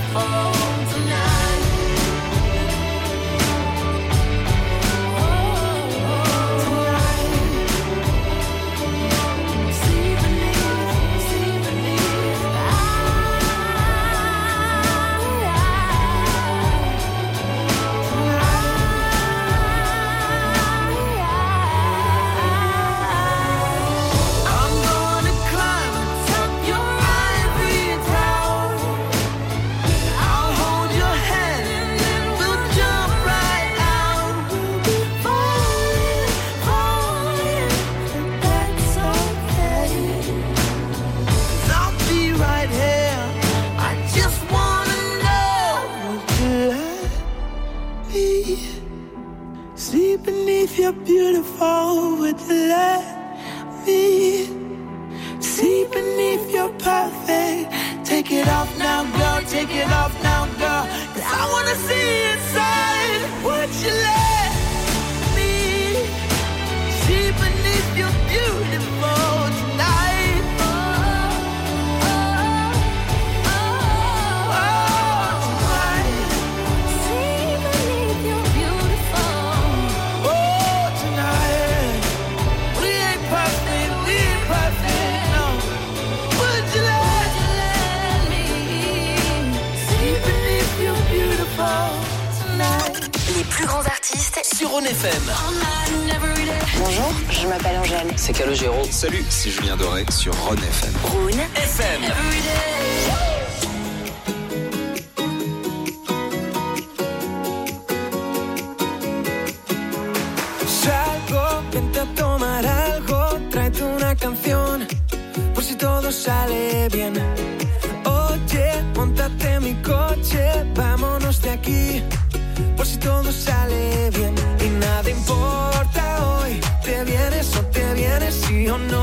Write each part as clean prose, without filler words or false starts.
beautiful tonight. You're beautiful, would you let me see beneath your perfect? Take it off now, girl, take it off now, girl, 'cause I wanna see inside. Would you let me see beneath your beautiful tonight? Les plus grands artistes sur Rhône FM. Bonjour, je m'appelle Angèle. C'est Calogero. Salut, c'est Julien Doré sur Rhône FM. Rhône FM. Salgo, vente a tomar algo, tráete una canción, por si todo sale bien. Oye, móntate en mi coche, vámonos de aquí, por si todo sale bien. Y nada importa hoy, te vienes o te vienes, sí o no.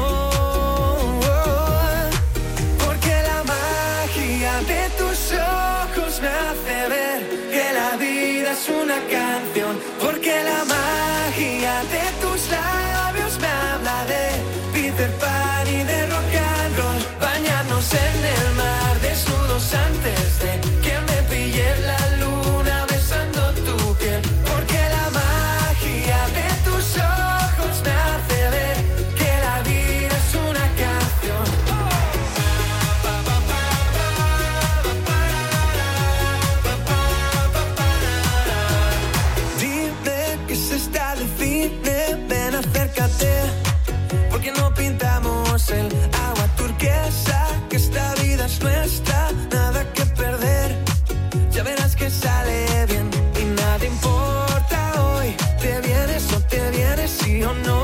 Porque la magia de tus ojos me hace ver que la vida es una canción. Porque la magia de tus labios me habla de Peter Pan y de rock and roll. Bañarnos en el mar desnudos antes de que me pille la luna besando tu piel. Porque la magia de tus ojos me hace ver que la vida es una canción. Dime que se está de cine, ven acércate, porque no pintamos el agua turquesa, que esta vida es nuestra, nada que perder, ya verás que sale bien. Y nada importa hoy, te vienes o te vienes, sí o no.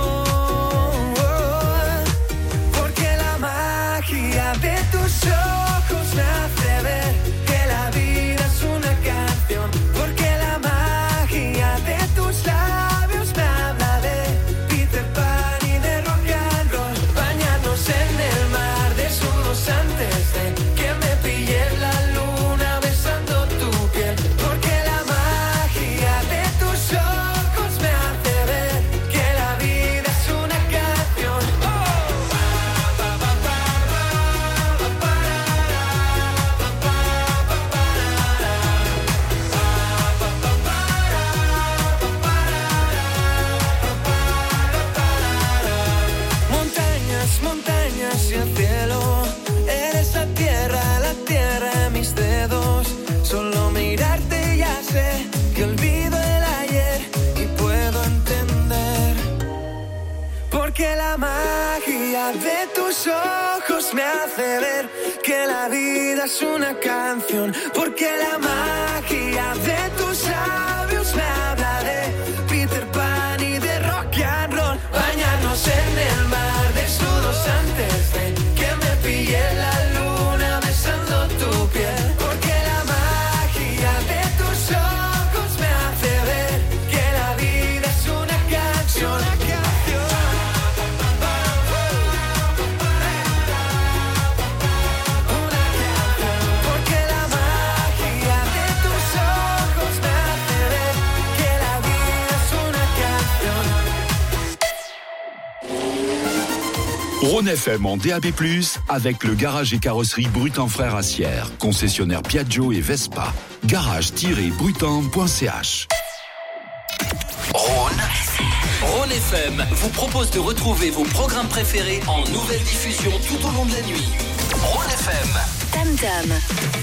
Porque la magia de tus ojos me hace ver que la vida es una canción. Porque la magia de tus labios me habla de Peter Pan y de rock and roll. Bañarnos en el mar desnudos antes de que me pille la luna besando tu piel. Porque la magia de tus ojos me hace ver que la vida es una canción. Montañas, montañas y el cielo, eres la tierra de mis dedos. Solo mirarte ya sé que olvido el ayer y puedo entender. Porque la magia de tus ojos me hace ver que la vida es una canción. Porque la magia de tus labios me habla de Peter Pan y de rock and roll. Bañarnos en el mar desnudos antes de que me pille la luna besando tu piel. Porque la magia de tus ojos me hace ver que la vida es una canción. Porque la magia de tus ojos me hace ver que la vida es una canción. Rhône FM en DAB+, avec le garage et carrosserie Brutin Frères à Sierre, concessionnaire Piaggio et Vespa. garage-brutin.ch. Rhône FM vous propose de retrouver vos programmes préférés en nouvelle diffusion tout au long de la nuit. Rhône FM. Tam Tam.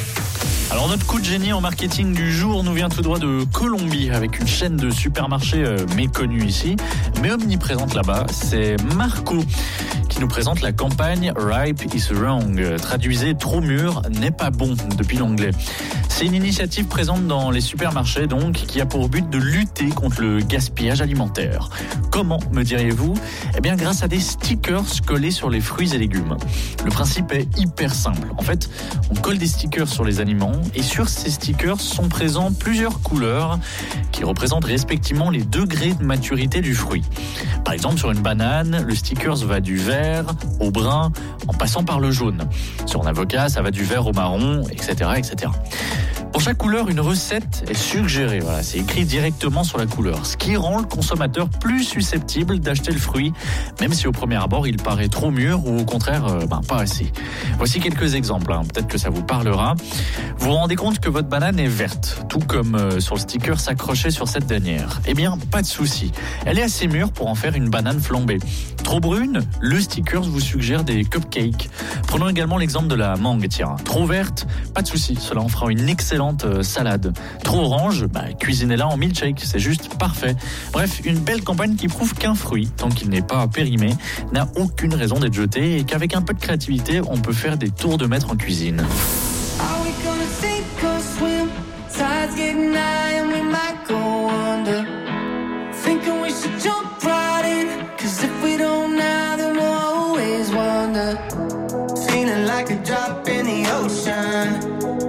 Alors notre coup de génie en marketing du jour nous vient tout droit de Colombie avec une chaîne de supermarchés méconnue ici, mais omniprésente là-bas. C'est Marco qui nous présente la campagne Ripe is Wrong. Traduisez, trop mûr n'est pas bon depuis l'anglais. C'est une initiative présente dans les supermarchés donc qui a pour but de lutter contre le gaspillage alimentaire. Comment, me diriez-vous ? Eh bien grâce à des stickers collés sur les fruits et légumes. Le principe est hyper simple. En fait, on colle des stickers sur les aliments et sur ces stickers sont présents plusieurs couleurs qui représentent respectivement les degrés de maturité du fruit. Par exemple, sur une banane, le sticker va du vert au brun en passant par le jaune. Sur un avocat, ça va du vert au marron, etc., etc. Pour chaque couleur, une recette est suggérée. Voilà, c'est écrit directement sur la couleur, ce qui rend le consommateur plus susceptible d'acheter le fruit, même si au premier abord il paraît trop mûr ou au contraire pas assez. Voici quelques exemples, peut-être que ça vous parlera. Vous vous rendez compte que votre banane est verte, tout comme sur le sticker s'accrochait sur cette dernière. Eh bien, pas de souci. Elle est assez mûre pour en faire une banane flambée. Trop brune, le sticker vous suggère des cupcakes. Prenons également l'exemple de la mangue, tiens. Trop verte, pas de souci, cela en fera une excellente salade. Trop orange, cuisinez-la en milkshake, c'est juste parfait. Bref, une belle campagne qui prouve qu'un fruit, tant qu'il n'est pas périmé, n'a aucune raison d'être jeté et qu'avec un peu de créativité, on peut faire des tours de maître en cuisine. Are we gonna sink or swim? Tide's getting high and we might go under. Thinking we should jump right in, 'cause if we don't now, then we'll always wonder. Feeling like a drop in the ocean.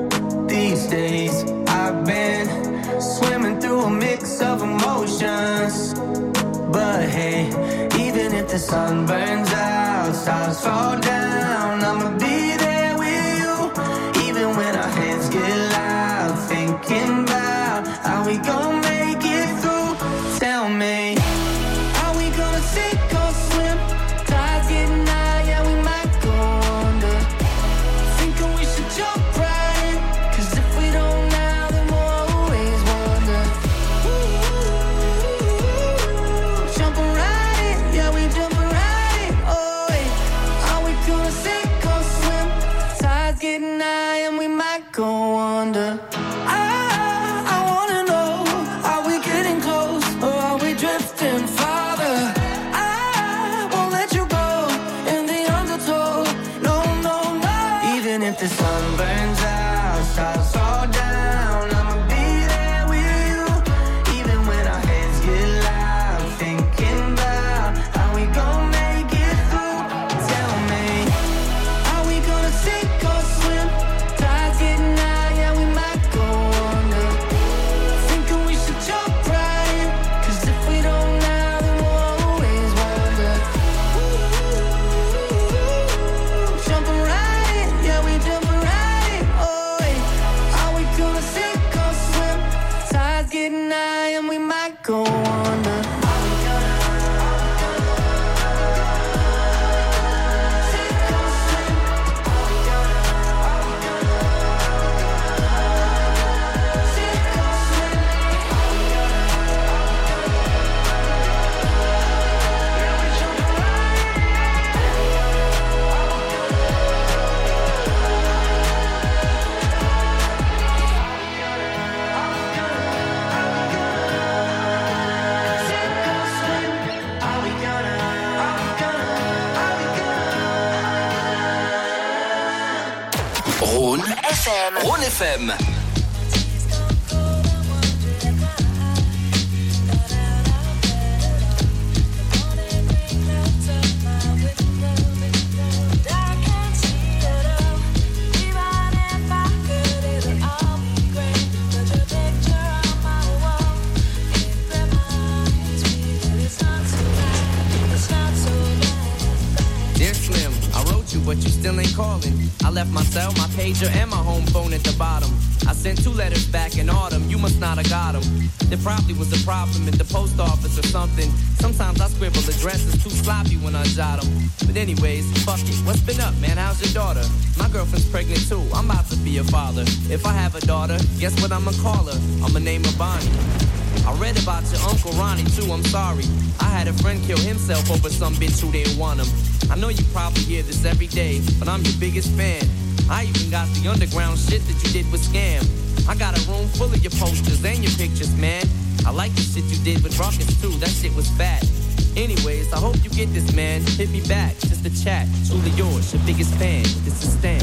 These days I've been swimming through a mix of emotions. But hey, even if the sun burns out, stars fall down, I'ma be there with you. Even when our heads get loud, thinking about how we gon' make it through. Tell me, are we gonna sink or swim? Tide's getting high, yeah, we might go under. Thinking we should jump right in, 'cause if we don't now, then we'll always wonder. Jumping right in, yeah, we jumping right in. Oh, yeah. Are we gonna sink or swim? Tide's getting high and we might go under. I wanna know, are we getting close or are we drifting farther? I won't let you go in the undertow. No, no, no. Even if the sun burns out, stars fall down, I'ma be there with you. Even when our heads get loud, thinking about how we gon' make it through. Tell me, are we gonna sink or swim? Tide's getting high, yeah, we might go under. Thinking we should jump right in, 'cause if we don't now, then we'll always wonder. Jumping right in, yeah, we jumping right in. Oh, yeah. Are we gonna sink or swim? Tide's getting high and we might go under. Rhône FM. Rhône FM. Dear Slim, I wrote you, but you still ain't calling. I left my cell, my pager, and my home phone at the bottom. I sent 2 letters back in autumn, you must not have got them. There probably was a problem at the post office or something. Sometimes I scribble addresses too sloppy when I jot them. But anyways, fuck it. What's been up, man? How's your daughter? My girlfriend's pregnant too. I'm about to be a father. If I have a daughter, guess what I'ma call her? I'ma name her Bonnie. I read about your Uncle Ronnie too, I'm sorry. I had a friend kill himself over some bitch who didn't want him. I know you probably hear this every day, but I'm your biggest fan. I even got the underground shit that you did with Scam. I got a room full of your posters and your pictures, man. I like the shit you did with Rockets too, that shit was fat. Anyways, I hope you get this, man. Hit me back, just a chat. Truly yours, your biggest fan. This is Stan.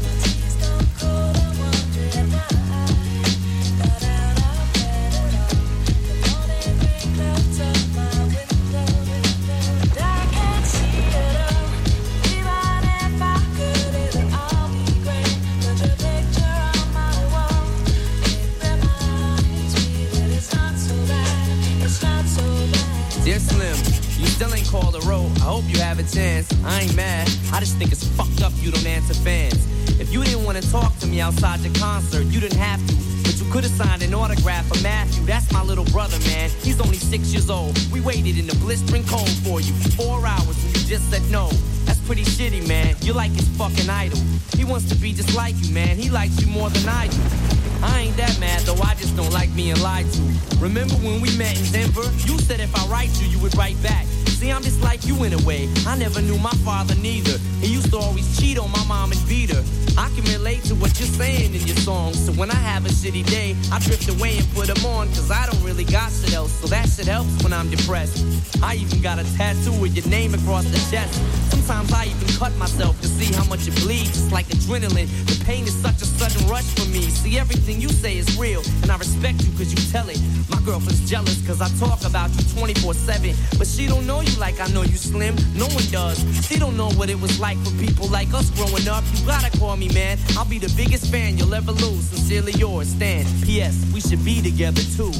Dear Slim, you still ain't called a road. I hope you have a chance. I ain't mad. I just think it's fucked up you don't answer fans. If you didn't want to talk to me outside your concert, you didn't have to. But you could have signed an autograph for Matthew. That's my little brother, man. He's only 6 years old. We waited in the blistering cold for you for 4 hours when you just said no. That's pretty shitty, man. You're like his fucking idol. He wants to be just like you, man. He likes you more than I do. I ain't that mad, though I just don't like being lied to. Remember when we met in Denver? You said if I write you would write back. See, I'm just like you in a way. I never knew my father neither. He used to always cheat on my mom and beat her. I can relate to what you're saying in your songs. So when I have a shitty day, I drift away and put them on. Cause I don't really got shit else. So that shit helps when I'm depressed. I even got a tattoo with your name across the chest. Sometimes I even cut myself to see how much it bleeds. It's like adrenaline. The pain is such a sudden rush for me. See, everything you say is real. And I respect you cause you tell it. My girlfriend's jealous cause I talk about you 24/7. But she don't know you like I know you, Slim. No one does. She don't know what it was like for people like us growing up. You gotta call me, man. I'll be the biggest fan you'll ever lose. Sincerely yours, Stan. P.S. We should be together too.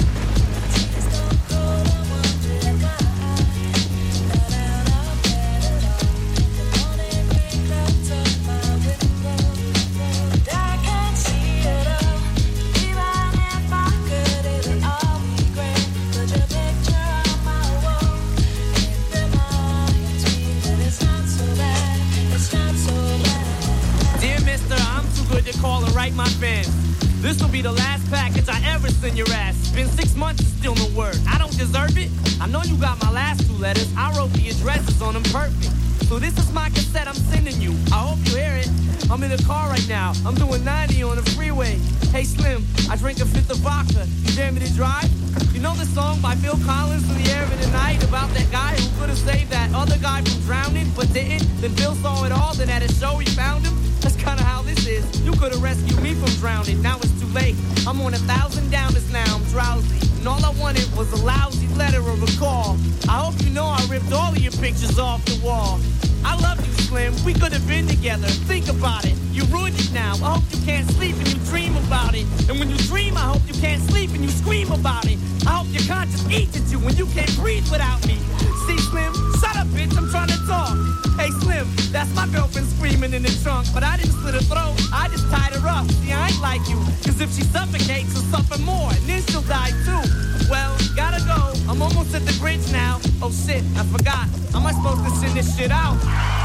My fans, this will be the last package I ever send your ass. It's been 6 months and still no word. I don't deserve it. I know you got my last 2 letters. I wrote the addresses on them perfect. So this is my cassette I'm sending you. I hope you hear it. I'm in the car right now. I'm doing 90 on the freeway. Hey Slim, I drink a 5th of vodka. You dare me to drive? You know the song by Phil Collins, In the Air of the Night, about that guy who could have saved that other guy from drowning, but didn't? Then Phil saw it all, then at a show he found him. That's kinda how this is. You could've rescued me from drowning, now it's too late. I'm on 1,000 downers now, I'm drowsy. And all I wanted was a lousy letter or a call. I hope you know I ripped all of your pictures off the wall. I love you, Slim, we could've been together. Think about it, you ruined it now. I hope you can't sleep and you dream about it. And when you dream, I hope you can't sleep and you scream about it. I hope your conscience eats at you when you can't breathe without me. See, Slim, shut up, bitch, I'm trying to talk. Hey, Slim, that's my girlfriend screaming in the trunk. But I didn't slit her throat, I just tied her up. See, I ain't like you, cause if she suffocates, she'll suffer more, and then she'll die too. Well, gotta go, I'm almost at the bridge now. Oh shit, I forgot, how am I supposed to send this shit out?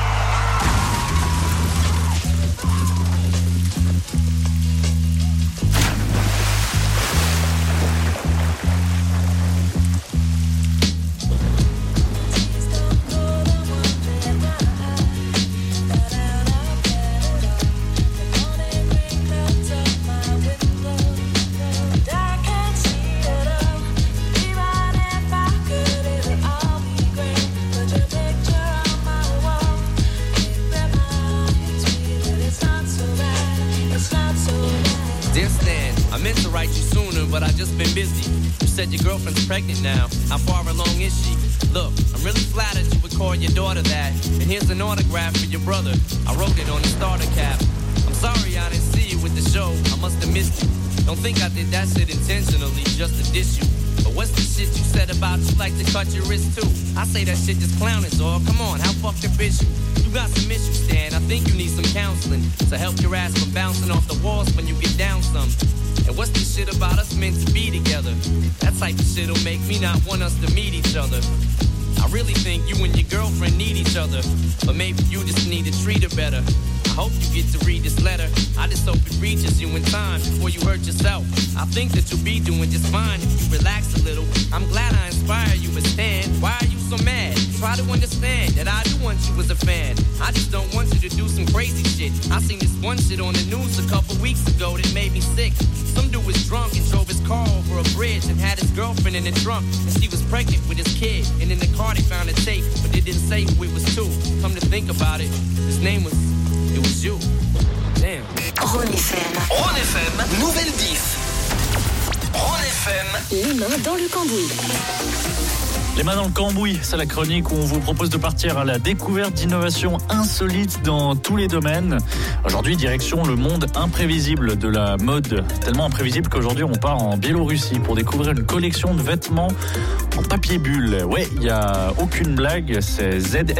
But I just been busy. You said your girlfriend's pregnant now. How far along is she? Look, I'm really flattered you would call your daughter that. And here's an autograph for your brother. I wrote it on the starter cap. I'm sorry I didn't see you with the show. I must have missed you. Don't think I did that shit intentionally just to diss you. But what's the shit you said about you like to cut your wrist too? I say that shit just clowning, dog. Come on, how fucked up is you? You got some issues, Stan. I think you need some counseling to help your ass from bouncing off the walls when you get down some. And what's the shit about us meant to be together? That type of shit'll make me not want us to meet each other. I really think you and your girlfriend need each other, but maybe you just need to treat her better. I hope you get to read this letter. I just hope it reaches you in time before you hurt yourself. I think that you'll be doing just fine if you relax a little. I'm glad I inspire you, but Stan, why are you so mad? Try to understand that I do want you as a fan. I just don't want you to do some crazy shit. I seen this one shit on the news a couple weeks ago that made me sick. Some dude was drunk and drove his car over a bridge and had his girlfriend in the trunk, and she was pregnant with his kid. And in the car they found a tape, but they didn't say who it was to. Come to think about it, his name was, it was you. Damn. Rhône FM. Rhône FM, nouvelle diff. Rhône FM. Les mains dans le cambouis. Les mains dans le cambouis, c'est la chronique où on vous propose de partir à la découverte d'innovations insolites dans tous les domaines. Aujourd'hui, direction le monde imprévisible de la mode. Tellement imprévisible qu'aujourd'hui, on part en Biélorussie pour découvrir une collection de vêtements en papier bulle. Ouais, il n'y a aucune blague, c'est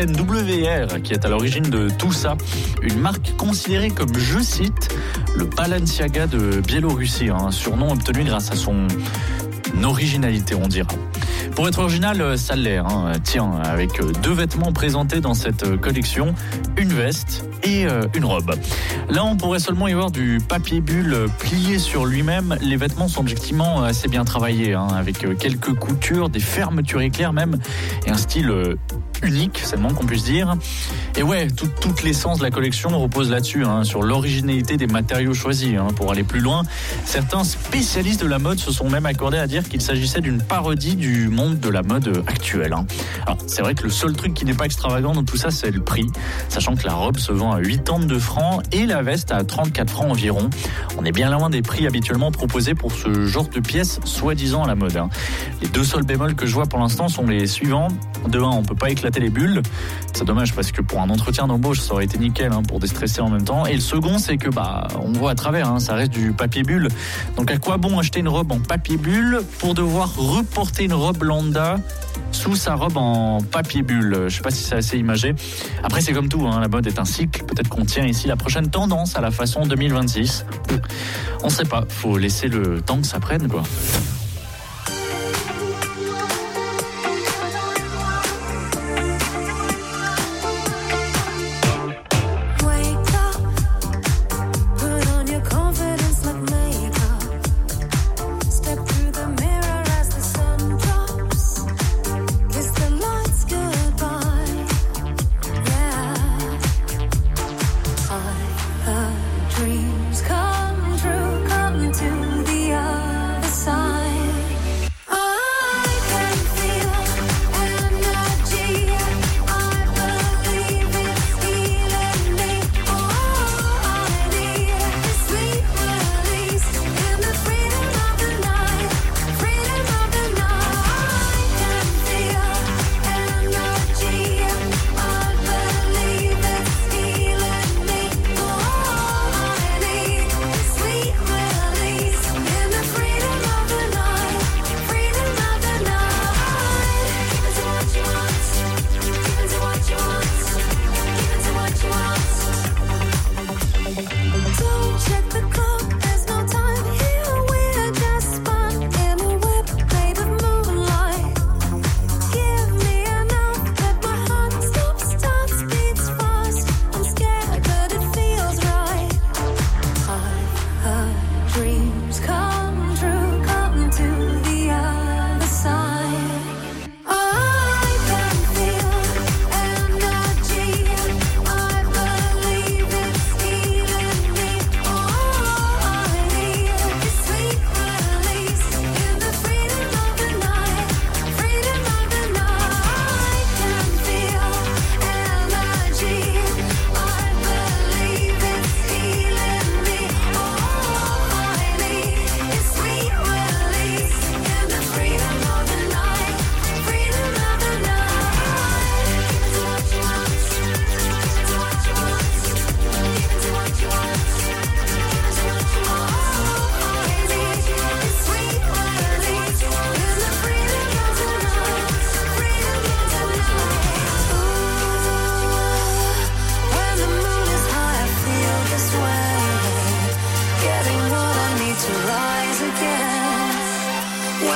ZNWR qui est à l'origine de tout ça. Une marque considérée comme, je cite, le Balenciaga de Biélorussie, un surnom obtenu grâce à son originalité, on dira. Pour être original, ça l'est. Tiens, avec 2 vêtements présentés dans cette collection, une veste et une robe. Là, on pourrait seulement y voir du papier bulle plié sur lui-même. Les vêtements sont objectivement assez bien travaillés, avec quelques coutures, des fermetures éclairs même, et un style unique, c'est le moins qu'on puisse dire. Et ouais, toute l'essence de la collection repose là-dessus, sur l'originalité des matériaux choisis. Pour aller plus loin, certains spécialistes de la mode se sont même accordés à dire qu'il s'agissait d'une parodie du monde de la mode actuelle. Alors, c'est vrai que le seul truc qui n'est pas extravagant dans tout ça, c'est le prix, sachant que la robe se vend à 82 francs et la veste à 34 francs environ. On est bien loin des prix habituellement proposés pour ce genre de pièces soi-disant à la mode. Les 2 seuls bémols que je vois pour l'instant sont les suivants. De 1, on peut pas éclater les bulles. C'est dommage parce que pour un entretien d'embauche, ça aurait été nickel pour déstresser en même temps. Et le second, c'est que on voit à travers, ça reste du papier bulle. Donc à quoi bon acheter une robe en papier bulle pour devoir reporter une robe lambda sous sa robe en papier bulle? Je sais pas si c'est assez imagé. Après, c'est comme tout, la mode est un cycle. Peut-être qu'on tient ici la prochaine tendance à la façon 2026. On sait pas, faut laisser le temps que ça prenne, quoi. Dreams come true, come to the other side.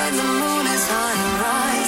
when the moon is on a rise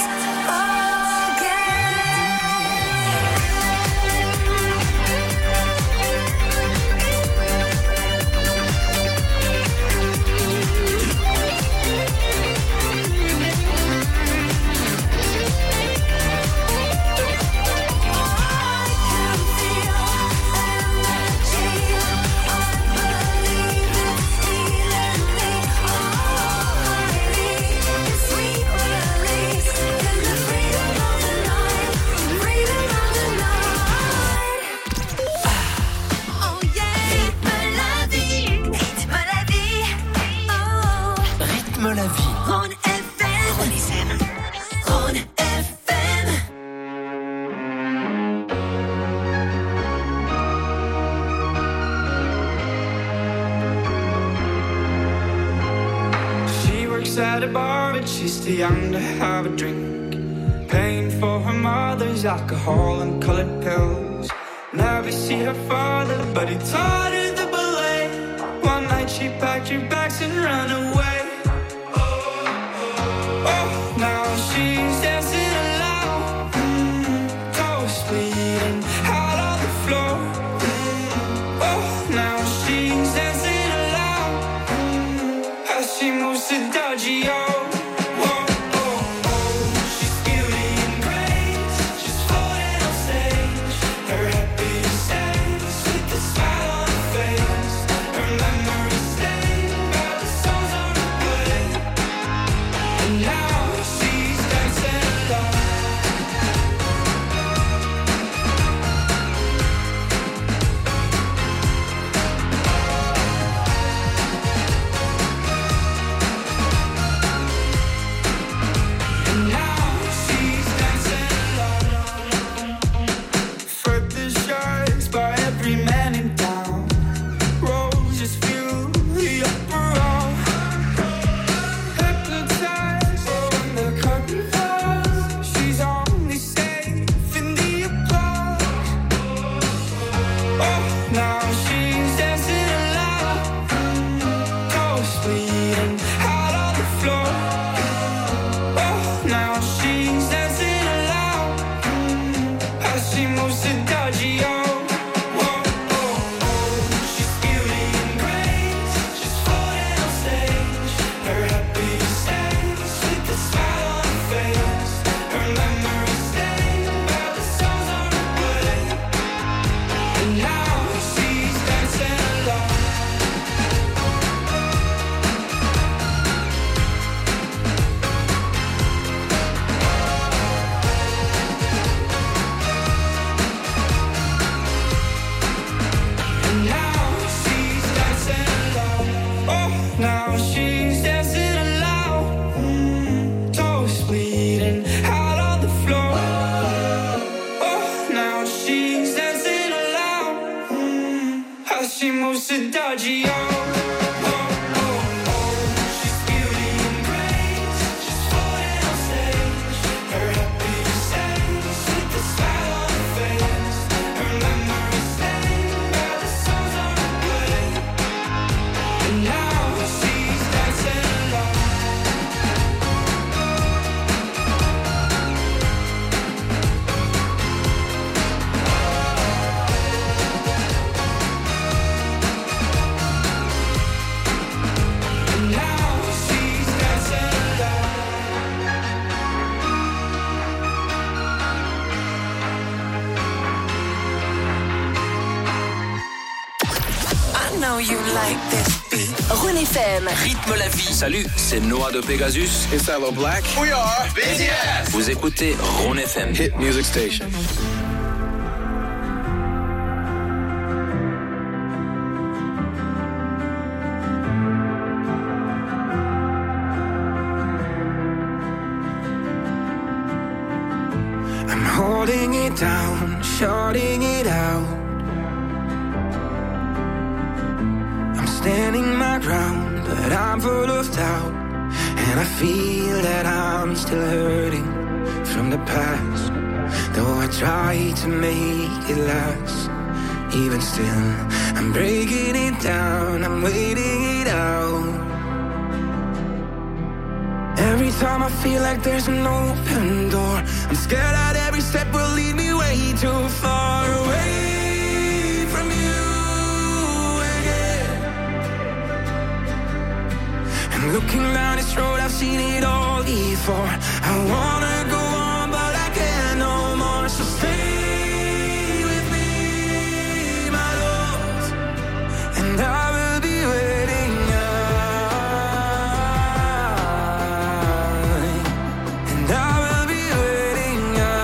at a bar, but she's too young to have a drink. Paying for her mother's alcohol and colored pills. Never see her father, but he taught her the ballet. One night she packed her bags and ran away. Oh, now she's dancing alone, toes bleeding out on the floor. Oh, now she's dancing alone as she moves to Dodgy-O. Rhône FM. Rythme la vie. Salut, c'est Noah de Pegasus. It's Hello Black. We are BTS. Vous écoutez Rhône FM. Hit Music Station. I'm holding it down, shutting it out. Standing my ground, but I'm full of doubt. And I feel that I'm still hurting from the past. Though I try to make it last, even still, I'm breaking it down, I'm waiting it out. Every time time I feel like there's an open door, I'm scared that every step will lead me way too far away from you again. And looking down this road, I've seen it all before. I wanna go on, but I can't no more. So stay with me, my love, and I will be waiting. And I will be waiting.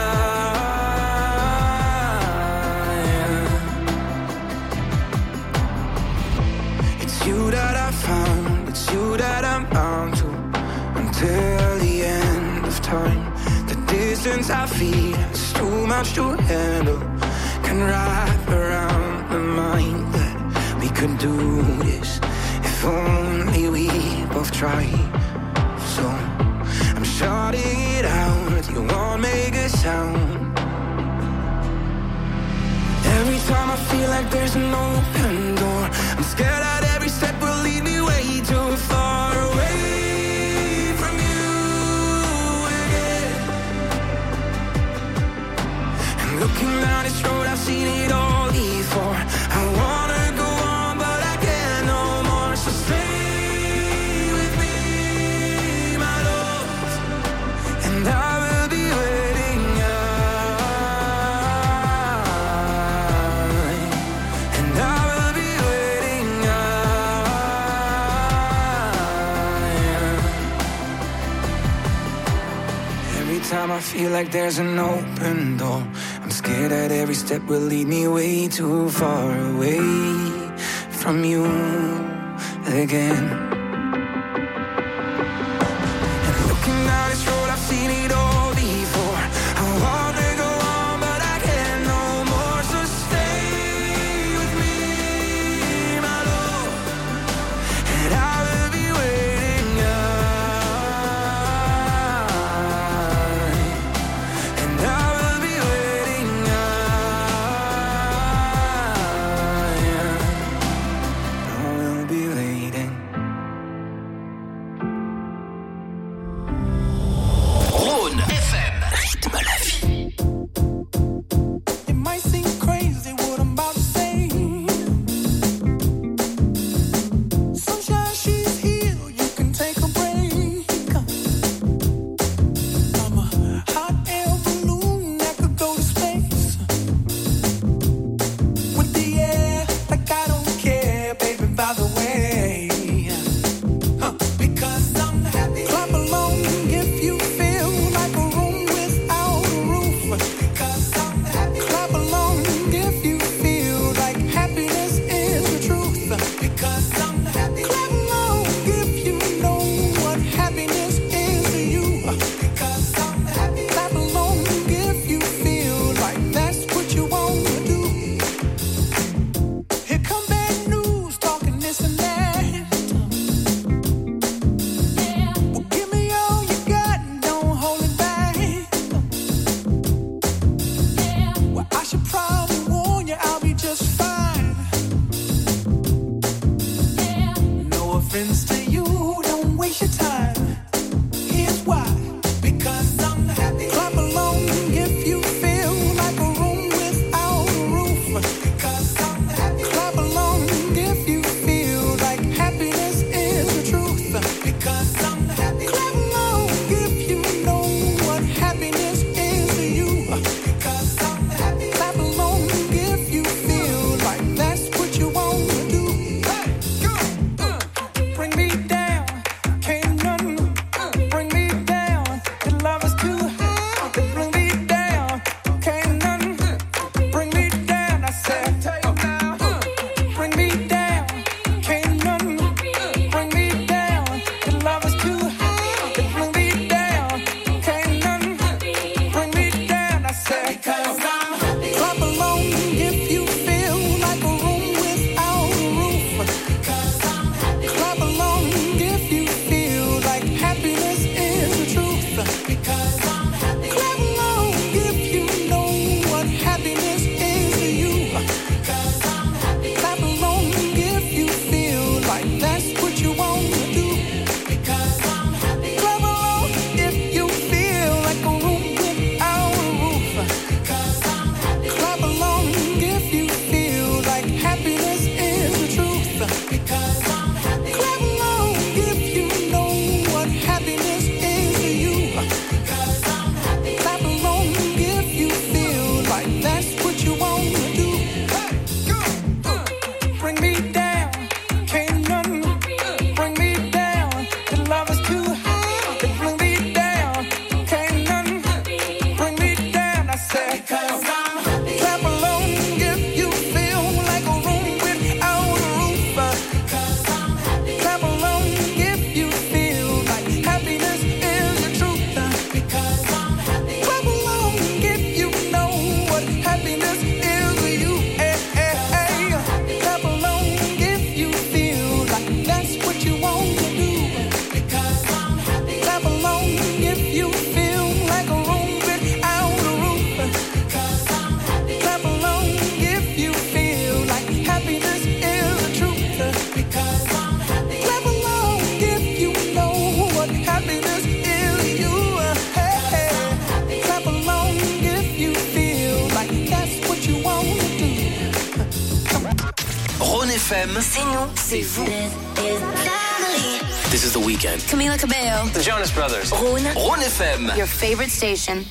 It's you that I found, it's you that I'm bound to until the end of time. The distance I feel is too much to handle. Can wrap around the mind that we could do this if only we both tried. So I'm shouting it out, you won't make a sound. Every time I feel like there's an open door, I'm scared that every step will lead me way too far away from you again. And looking down this road, I've seen it all before. I wanna go on, but I can't no more. So stay with me, my love, and I will be waiting. And I will be waiting. Every time I feel like there's an open door, I'm scared that every step will lead me way too far away from you again. And looking down this road, I've seen it all before. I wanna go on, but I can't no more. So stay with me, my love, and I will be waiting. And I will be waiting. I will be waiting. Rhône FM. Rythme la vie. It might seem crazy what I'm about to say. Sunshine, she's here, you can take a break. I'm a hot air balloon that could go to space. With the air, like I don't care, baby, by the way. Because I'm happy. Clap along if you feel like a room without a roof. Because I'm happy. Clap along if you feel like happiness is the truth. Because I'm happy. Clap along if you know what happiness is to you. Because I'm happy. Clap along if you feel like that's what you want to do. Here come bad news, talking this and that. Well, give me all you got and don't hold it back. Well, I should probably warn you, I'll be just fine. No offense to you, don't waste your time. Here's why. Because I'm happy. Clap along if you feel like a room without a roof. Because I'm happy. Clap along if you feel like happiness is the truth. Because I'm happy. Clap along if you know what happiness is to you. Because I'm happy. Clap along if you feel like that's what you want to do. Hey, go. Bring me down, can't nothing FM, C'est nous, c'est vous. This is The Weeknd. Camila Cabello. The Jonas Brothers. Rhône. Rhône FM. Your favorite station.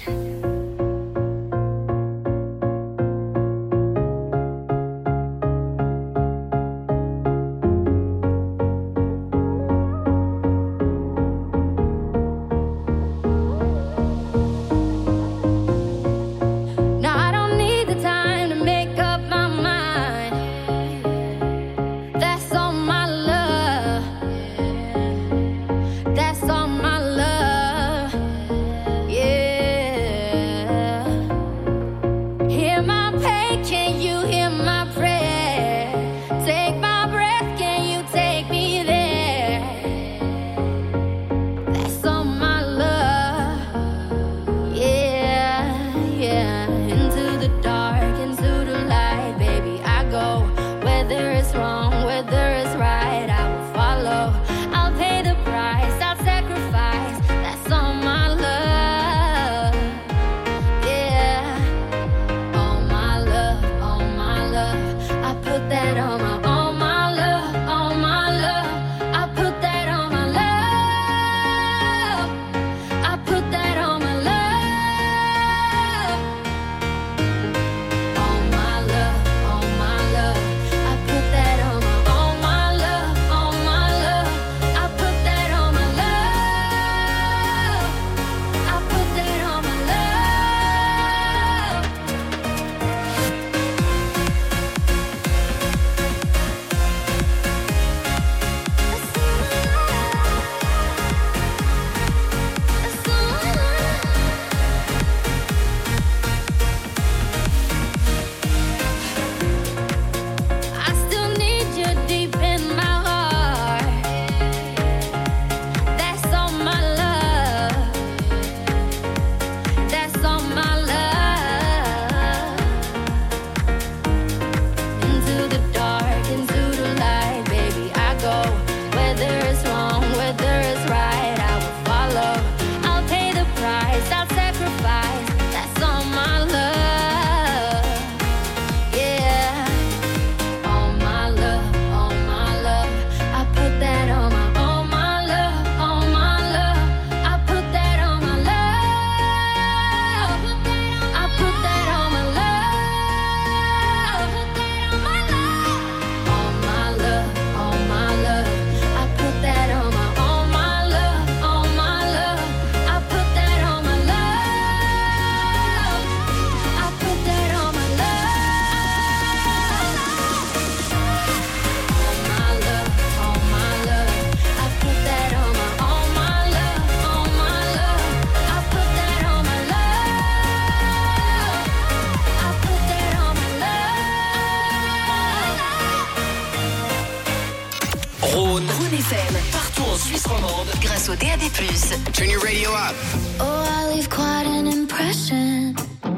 Rhône FM, partout en Suisse romande, Grâce au DAB+. Turn your radio up. Oh, I leave quite an impression.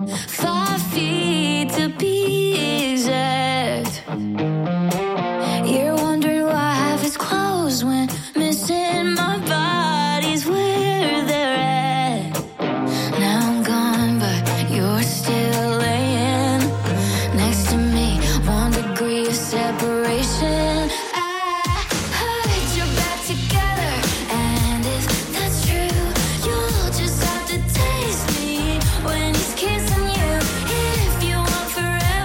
5 feet to be exact. You're wondering why half is closed when missing my body's where they're at. Now I'm gone, but you're still laying next to me. 1 degree of separation. When he's kissing you, if you want forever.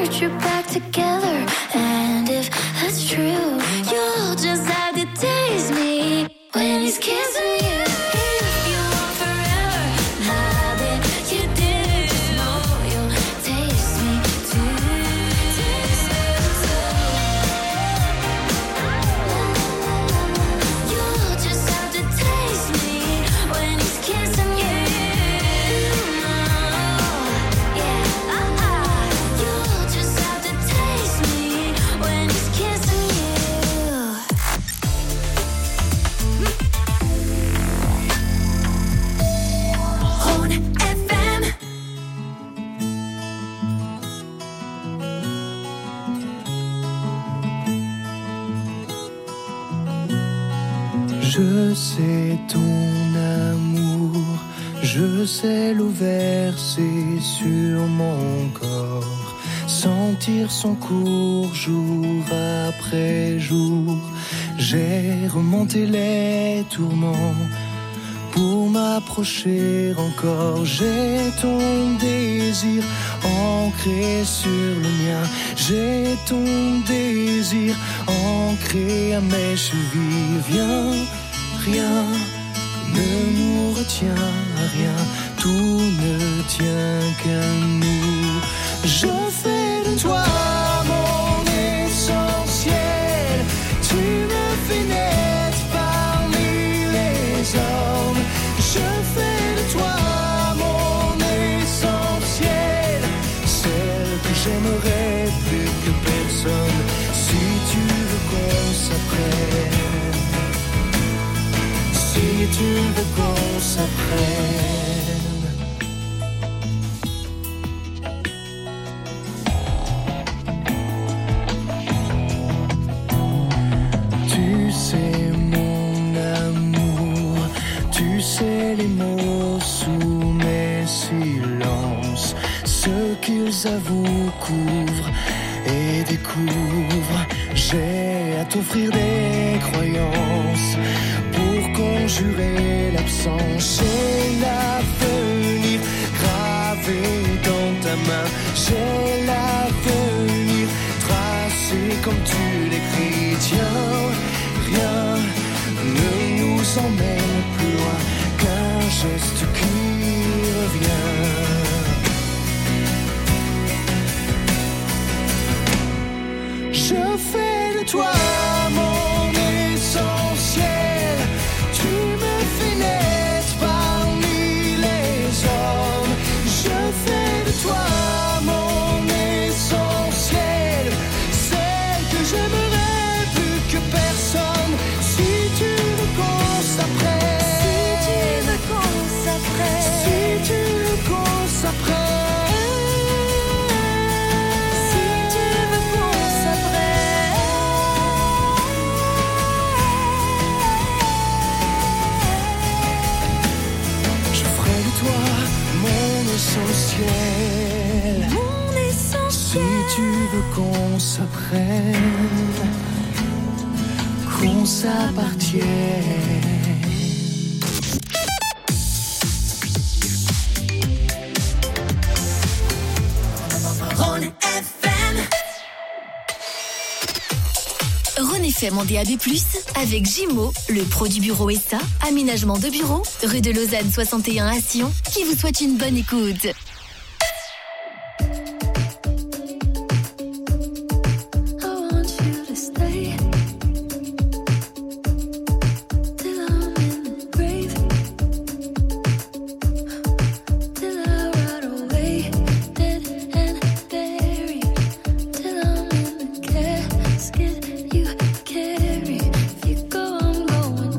put you back together. And if that's true, you'll just have to taste me when he's kissing you. If you want forever, now that you do, you'll taste me too. You'll just have to taste me when he's kissing you. You'll just have to taste me when he's kissing you. Rhône FM. Je sais ton amour, je sais l'eau versée sur mon corps, sentir son cours jour après jour. J'ai remonté les tourments pour m'approcher encore. J'ai ton désir ancré sur le mien. J'ai ton désir ancré à mes chevilles. Viens, rien ne nous retient à rien. Tout ne tient qu'à nous. Je fais de toi mon essentiel. Tu me fais naître parmi les hommes. Je fais de toi mon essentiel, celle que j'aimerais plus que personne. Si tu veux qu'on s'apprenne, si tu veux qu'on s'apprenne. Tu sais mon amour, tu sais les mots sous mes silences, ce qu'ils avouent, couvrent et découvrent. J'ai à t'offrir des croyances pour conjurer l'absence. J'ai l'avenir gravé dans ta main. J'ai l'avenir tracé comme tu l'écris. Tiens, rien ne nous emmène plus loin qu'un geste qui revient. Je fais de toi mon essentiel. Tu me fais naître parmi les hommes. Je fais de toi mon essentiel, celle que j'aimerais plus que personne. Si tu veux qu'on s'apprenne, si tu veux qu'on s'apprenne, si tu veux qu'on s'apprenne. Mon essentiel, si tu veux qu'on s'apprenne, qu'on s'appartienne. Rhône FM. Rhône FM en DAB+, avec Gimo, le pro du bureau SA, aménagement de bureau, rue de Lausanne 61 à Sion, qui vous souhaite une bonne écoute.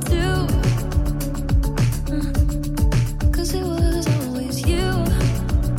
Cause it was always you.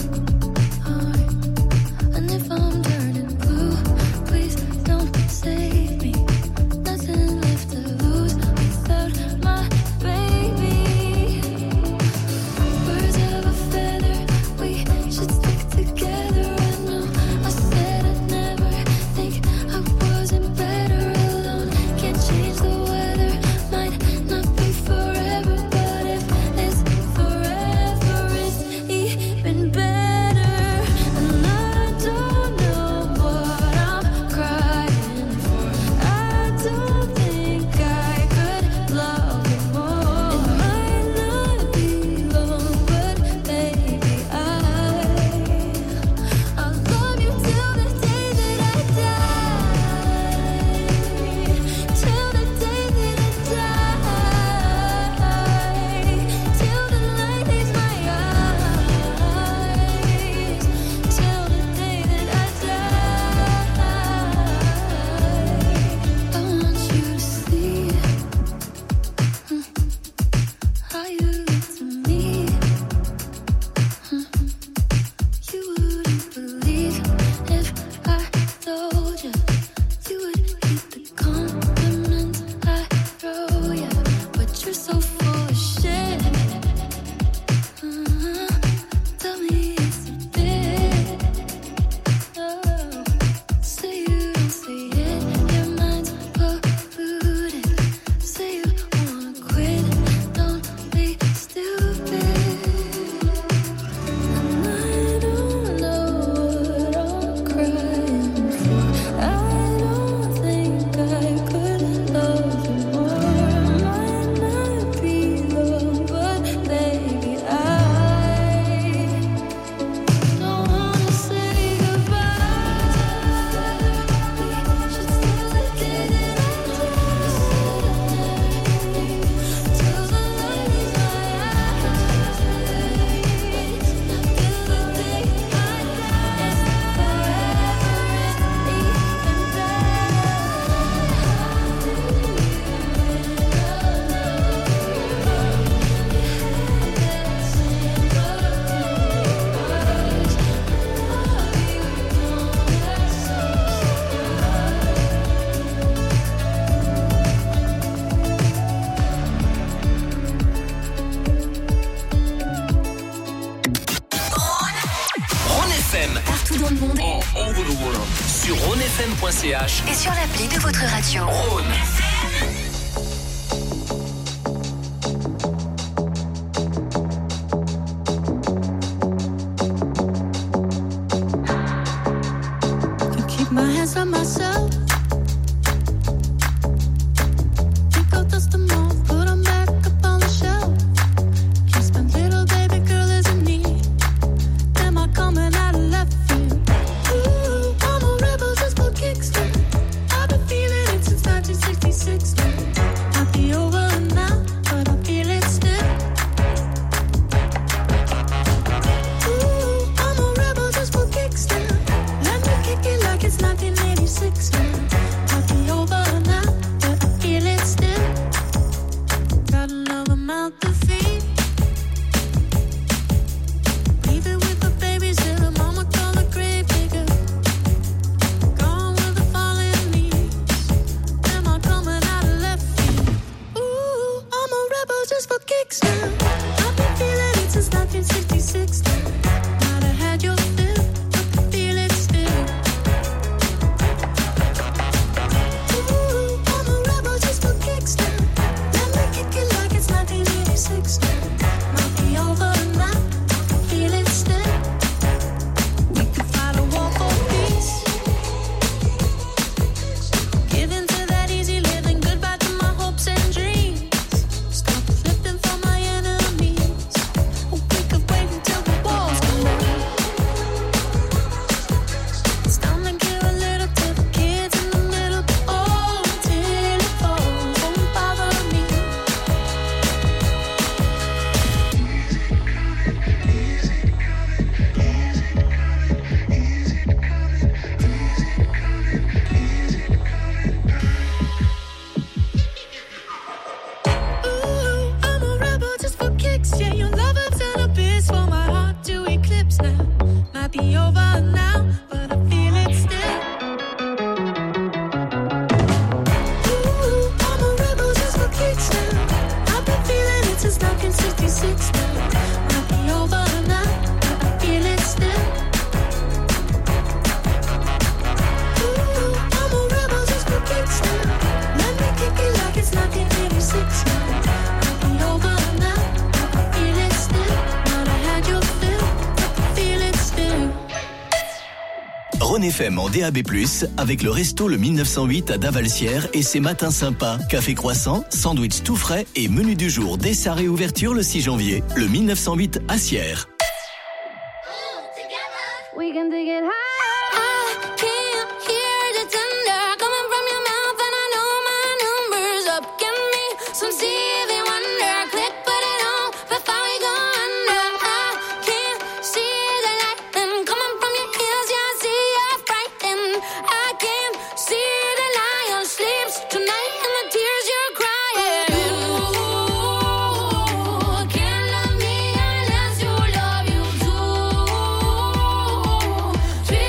dans le monde. All over the world. Sur rhônefm.ch Et sur l'appli de votre radio. Rhône. Keep my hands on myself. Think I'll dust them off, put them back up on the shelf. Kiss my little baby girl is in need. Am I coming out of left field? Ooh, I'm a rebel just for kicks. I've been feeling it since 1966. Might be over now, but I feel it still. Ooh, I'm a rebel just for kicks. Let me kick it like it's 1986. Might be over now, but I feel it still. Got another mouth to feed. Leave it with the babies till the mama call the grave digger. Gone with the fallen leaves. Am I coming out of left field? Ooh, I'm a rebel just for kicks now. I've been feeling it since 1966 now. Might have had your fill, but I feel it still. Ooh, I'm a rebel just for kicks now. Let me kick it like it's 1986 now. Might be over now, I feel it still. We could fight a war for peace. Give in to that easy living, goodbye to my hopes and dreams. Stop flipping for my enemies. We could wait until the walls come down. It's time to give a little to the kids in the middle. Oh, till it falls, won't bother me. Ooh, I'm a rebel just for kicks. Yeah, your love has an abyss for my heart to eclipse now. Might be over now, but I feel it still. Ooh, I'm a rebel just for kicks now. I've been feeling it since 1966 now. Might be over now, but I feel it still. Ooh, I'm a rebel just for kicks now. Let me kick it like it's 1986 now. Might be over now, but I feel it still. Might have had your fill, but I feel it still. Rhône FM en DAB+, avec le resto Le 1908 à Davalsière et ses matins sympas. Café croissant, sandwich tout frais et menu du jour dès sa réouverture le 6 janvier. Le 1908 à Sierre. We can dig it high. I can't hear the thunder coming from your mouth, and I know my number's up. Give me some Stevie Wonder, click, put it on before we go under. I can't see the lightning coming from your ears, yeah, I see you're frightened. I can't see the lion sleeps tonight and the tears you're crying. Ooh, can't love me unless you love you too.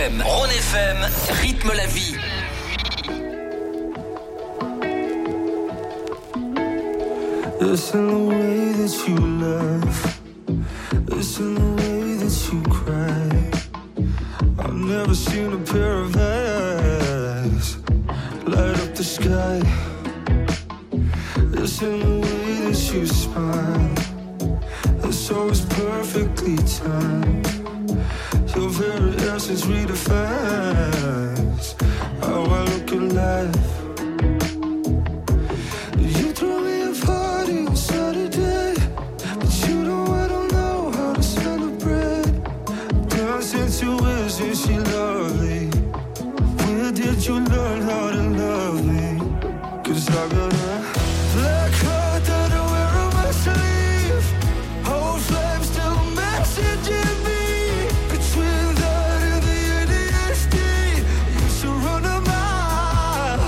FM. Rhône FM rythme la vie. Listen the way that you laugh, listen the way that you cry. I've never seen a pair of eyes light up the sky. Listen the way that you smile, it's always perfectly timed. Your very essence redefines how I look at life. You throw me a party on Saturday, but you know I don't know how to celebrate. Dancing to is she lovely? Where did you learn how to love me? 'Cause I got a black heart that I wear on my sleeve. Whole flame still messaging me. Between that and the ADHD, you should run a mile.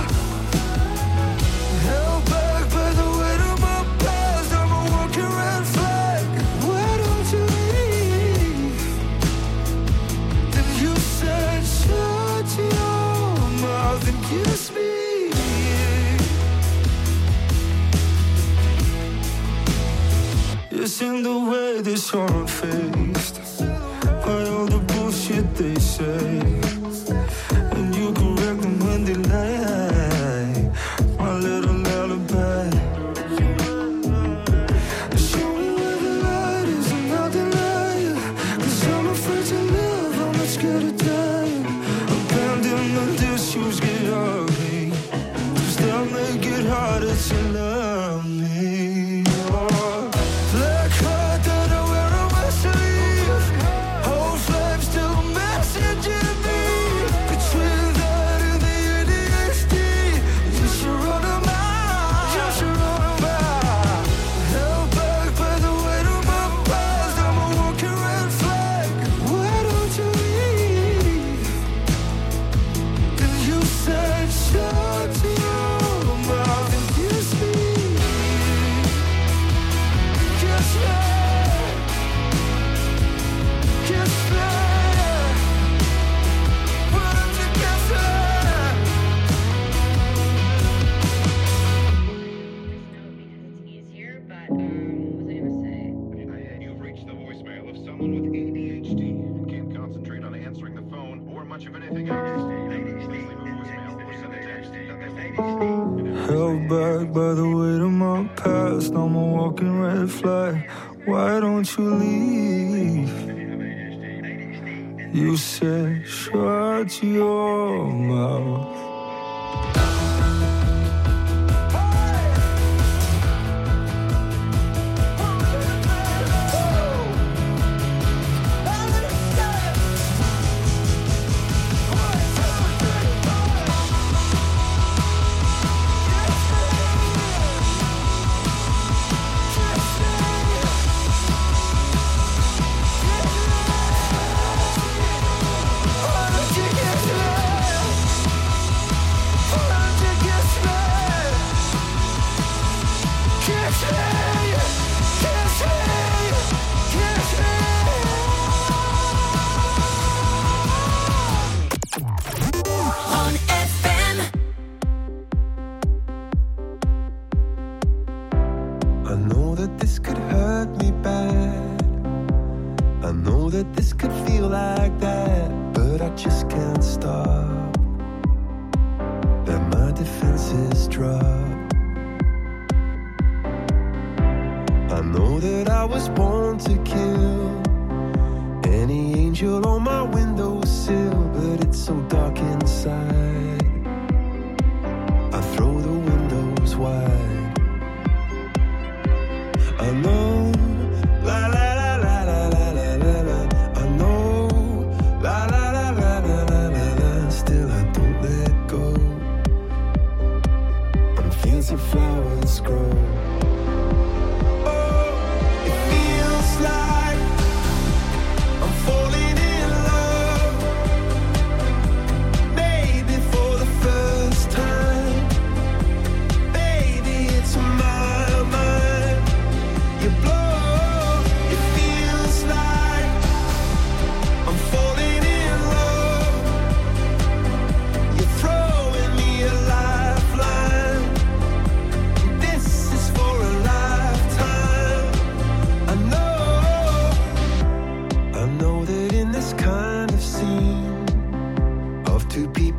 Held back by the weight of my past, I'm a walking red flag. Why don't you leave? Then you said shut your mouth and kiss me. It's in the way that you're unfazed by all the bullshit they say, and you correct them when they lie. My little lullaby. Show me where the light is and not deny it, 'cause I'm afraid to live, I'm not scared to die. Abandonment issues get ugly, 'cause they'll make it harder to love me. Black heart that I wear on my sleeve. Whole flame still messaging me. Between that and the ADHD, you should run a mile. You should run a mile. Held back by the weight of my past, I'm a walking red flag. Why don't you leave? Then you said shut your mouth and kiss me. Kiss me. Kiss me. Why don't you kiss me? You've reached the voicemail of someone with ADHD and can't concentrate on answering the phone or much of anything else. Please leave a voicemail or send a text. Held back by the weight of my past, I'm a walking red flag. Why don't you leave? You said shut your mouth. I know that this could hurt me bad. I know that this could feel like that, but I just can't stop. That my defenses drop. I know that I was born to kill any angel on my windowsill, but it's so dark inside. I throw the windows wide. I know, la la la la la la la la la. I know, la la la la la la la la. Still I don't let go. And fancy flowers grow. Oh, it feels like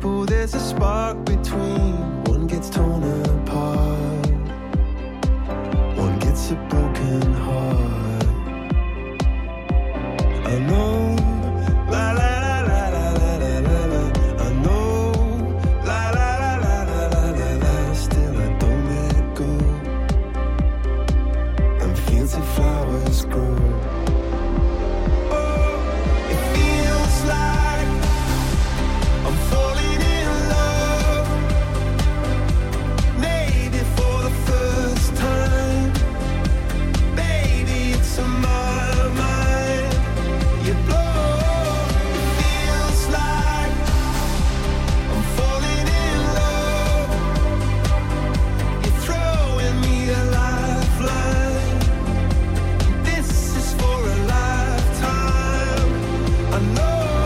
people, there's a spark between. One gets torn apart, one gets a broken heart. I know, la la la la la la la la la. I know, la la la la la la la la. Still I don't let it go. And fields of flowers grow. Oh, it feels like I'm falling in love. Maybe for the first time. Baby, it's on my mind. You blow. It feels like I'm falling in love. You're throwing me a lifeline. This is for a lifetime. I know.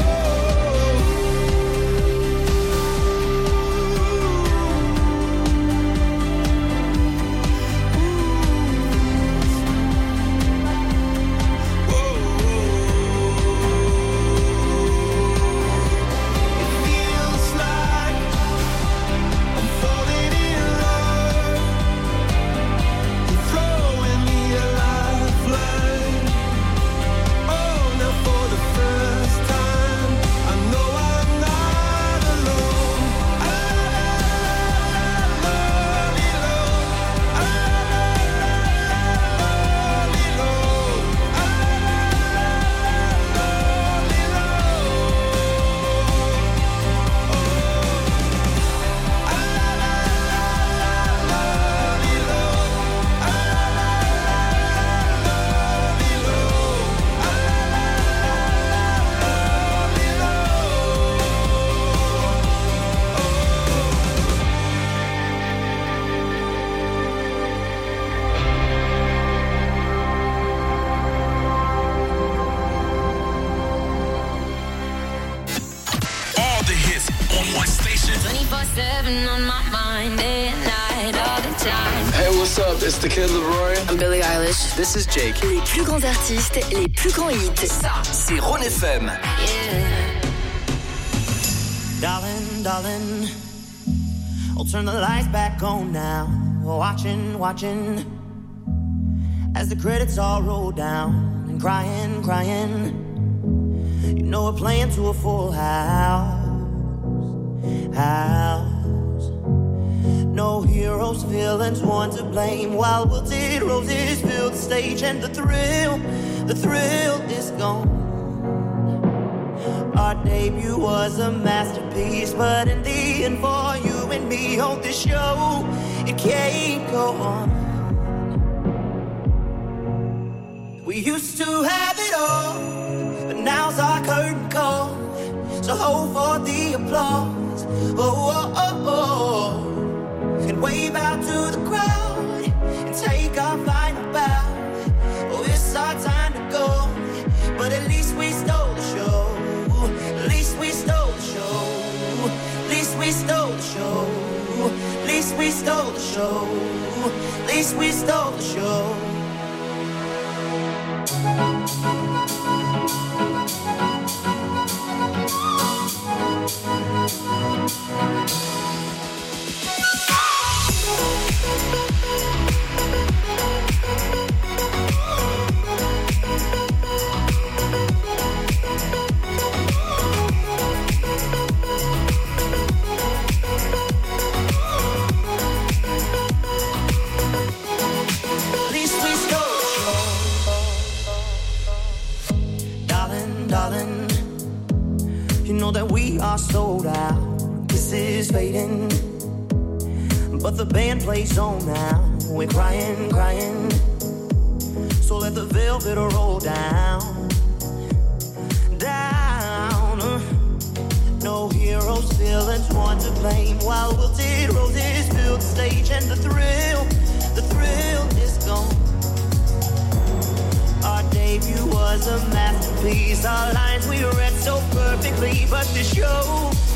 It feels like I'm falling in love. You're throwing me a lifeline. Oh, now for the first time, I know I'm not alone. All the hits on one station. 24/7 on my mind, day and night, all the time. Hey, what's up? It's the Kid Leroy. I'm Billie Eilish. This is Jake. Les plus grands artistes, les plus grands hits. Ça, c'est Rhône FM. Darling, darling, I'll turn the lights back on now. Watching, watching, as the credits all roll down. And crying, crying, you know we're playing to a full house. No heroes, villains, one to blame. While wilted roses fill the stage, and the thrill is gone. Our debut was a masterpiece, but in the end, for you and me on this show, it can't go on. We used to have it all, but now's our curtain call. So hold for the applause, oh, oh, oh, oh. And wave out to the crowd and take our final bow. Oh, it's our time to go, but at least we stole the show. At least we stole the show. At least we stole the show. At least we stole the show. At least we stole the show. That we are sold out, this is fading, but the band plays on now. We're crying, crying, so let the velvet roll down, down. No heroes, villains, one to blame. While wilted roses fill the stage, and the thrill is gone. Our debut was a masterpiece. Our lines we read so perfectly, but the show